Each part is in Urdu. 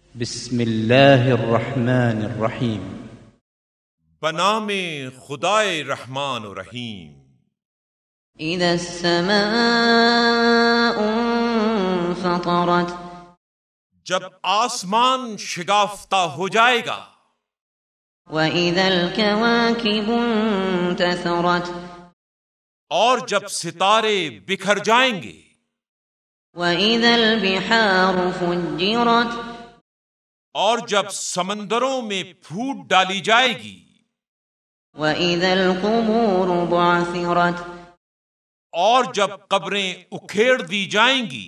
بسم اللہ الرحمن الرحیم۔ بنام خدائے رحمان و رحیم۔ اذا السماء انفطرت، جب آسمان شگافتہ ہو جائے گا۔ واذا الكواكب انتثرت، اور جب ستارے بکھر جائیں گے۔ واذا البحار فجرت، اور جب سمندروں میں پھوٹ ڈالی جائے گی۔ واذا القبور بعثرت، اور جب قبریں اکھیڑ دی جائیں گی۔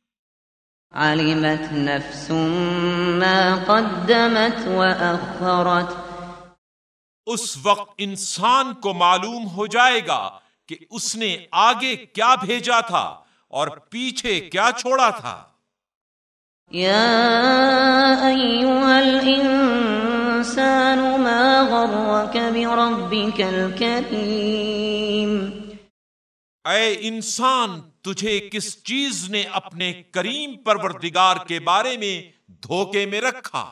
علمت نفس ما قدمت واخرت، اس وقت انسان کو معلوم ہو جائے گا کہ اس نے آگے کیا بھیجا تھا اور پیچھے کیا چھوڑا تھا۔ یا ایھا الانسان ما غرک بربک الکریم، اے انسان، تجھے کس چیز نے اپنے کریم پروردگار کے بارے میں دھوکے میں رکھا؟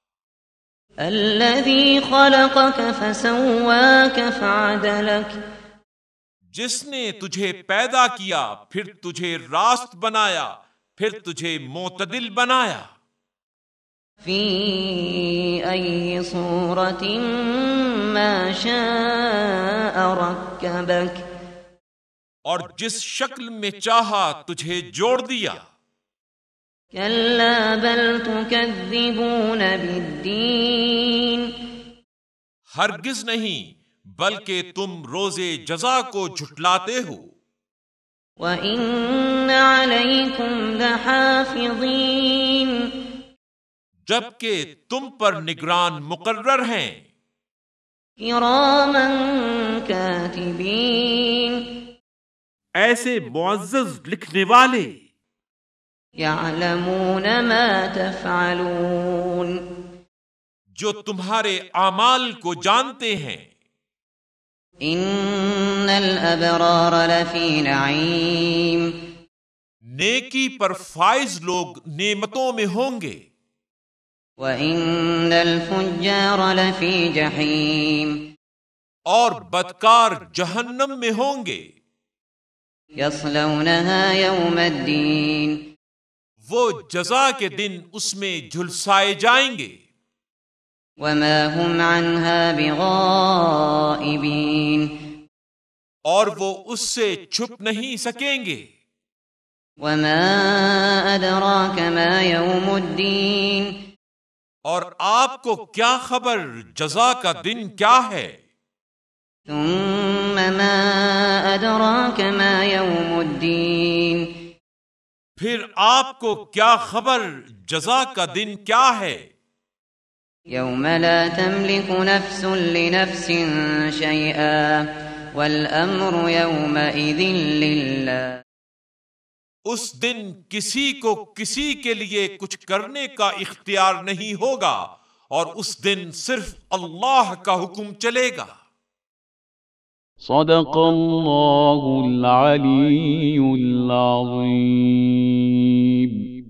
الذی خلقک فسواک فعدلک، جس نے تجھے پیدا کیا، پھر تجھے راست بنایا، پھر تجھے معتدل بنایا۔ فی ای صورت ما شاء رکبک، اور جس شکل میں چاہا تجھے جوڑ دیا۔ کلا بل تکذبون بالدین، ہرگز نہیں، بلکہ تم روز جزا کو جھٹلاتے ہو۔ وَإِنَّ عَلَيْكُمْ لَحَافِظِينَ، جبکہ تم پر نگران مقرر ہیں۔ كِرَامًا كَاتِبِينَ، ایسے معزز لکھنے والے، يَعْلَمُونَ مَا تَفْعَلُونَ، جو تمہارے اعمال کو جانتے ہیں۔ إِنَّ الْأَبْرَارَ لَفِي نَعِيمٍ، نیکی پر فائز لوگ نعمتوں میں ہوں گے۔ وَإِنَّ الْفُجَّارَ لَفِي جَحِيمٍ، اور بدکار جہنم میں ہوں گے۔ يَصْلَوْنَهَا يَوْمَ الدِّينِ، وہ جزا کے دن اس میں جھلسائے جائیں گے۔ وَمَا هُمْ عَنْهَا بِغَائِبِينَ، اور وہ اس سے چھپ نہیں سکیں گے۔ وَمَا أَدْرَاكَ مَا يَوْمُ الدِّينِ، اور آپ کو کیا خبر جزا کا دن کیا ہے؟ ثُمَّ مَا أَدْرَاكَ مَا يَوْمُ الدِّينِ، پھر آپ کو کیا خبر جزا کا دن کیا ہے؟ يَوْمَ لَا تَمْلِكُ نَفْسٌ لِنَفْسٍ شَيْئًا وَالْأَمْرُ يَوْمَئِذٍ لِلَّهِ، اس دن کسی کو کسی کے لیے کچھ کرنے کا اختیار نہیں ہوگا، اور اس دن صرف اللہ کا حکم چلے گا۔ صدق اللہ العلی العظیم۔